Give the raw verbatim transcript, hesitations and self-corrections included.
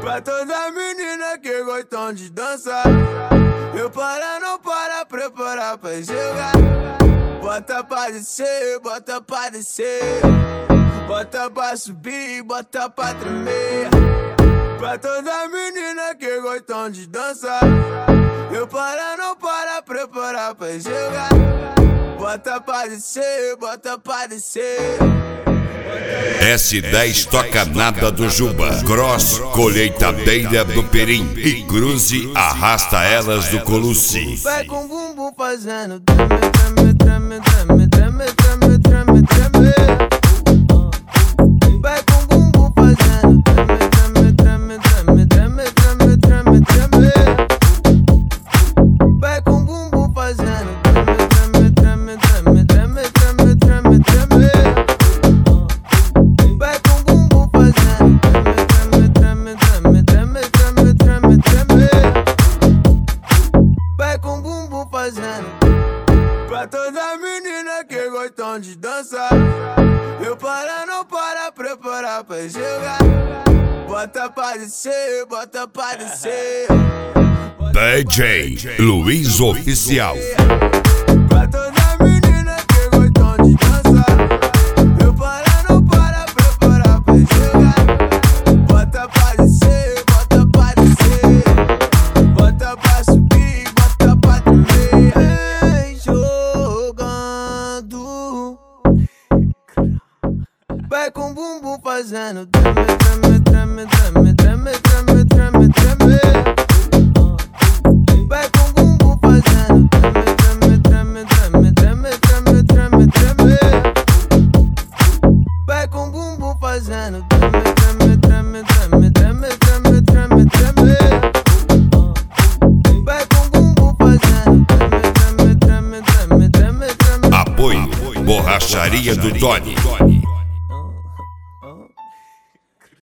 Pra toda menina que gostam de dançar, eu para, não para, preparar pra jogar. Bota pra descer, bota pra descer, bota pra subir, bota pra tremer. Pra toda menina que gostam de dançar, eu para, não para, preparar pra jogar. Bota pra descer, bota pra descer. S dez toca nada do Juba, Cross colheitadeira do Perim e Cruze arrasta elas do Colucci. Vai com o bumbum fazendo treme, treme, treme, treme, treme, treme, treme. Vai com o bumbum fazendo treme, treme, treme, treme, treme, treme, treme. Vai com o bumbum fazendo treme, treme, treme, treme, treme, treme, treme. Vai com o bumbum fazendo treme, treme, treme, treme, treme, treme. Vai com o bumbum fazendo. Pra toda menina que gostam de dançar, eu para, não para, preparar pra jogar. Bota pra descer, bota pra descer. D J Luiz Oficial. Pra toda menina que gostam de dançar, eu para, não para, preparar pra jogar. Bota pra descer, bota pra descer, bota pra subir, bota pra tremer. Vem jogando, vai com o bumbum fazendo treme, treme, treme, treme, treme, treme, treme. Vai com o bumbum fazendo treme, treme, treme, treme, treme, treme, treme. Vai com o bumbum fazendo treme, treme, treme, treme, treme, treme, treme. Vai com o bumbum fazendo treme, treme, treme, treme, treme. Apoio Borracharia do Tony.